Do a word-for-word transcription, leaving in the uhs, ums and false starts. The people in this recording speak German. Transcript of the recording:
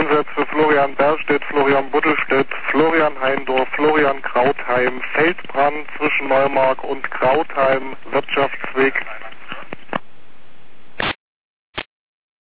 Einsätze Florian Berstedt, Florian Buttelstedt, Florian Heindorf, Florian Krautheim, Feldbrand zwischen Neumark und Krautheim, Wirtschaftsweg